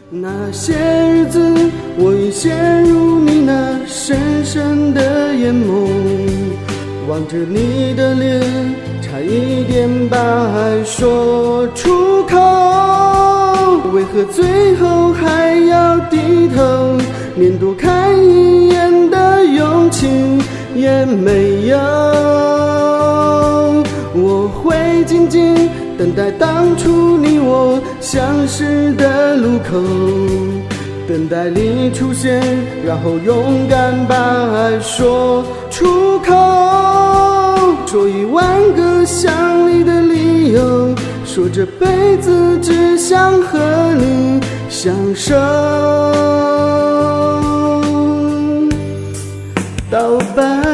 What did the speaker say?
那些日子，我已陷入你那深深的眼眸，望着你的脸，差一点把爱说出口。为何最后还要低头，连多看一眼的勇气也没有？我会静静等待当初你我相识的路口，等待你出现，然后勇敢把爱说出口，说10000个想你的理由，说这辈子只想和你相守到白。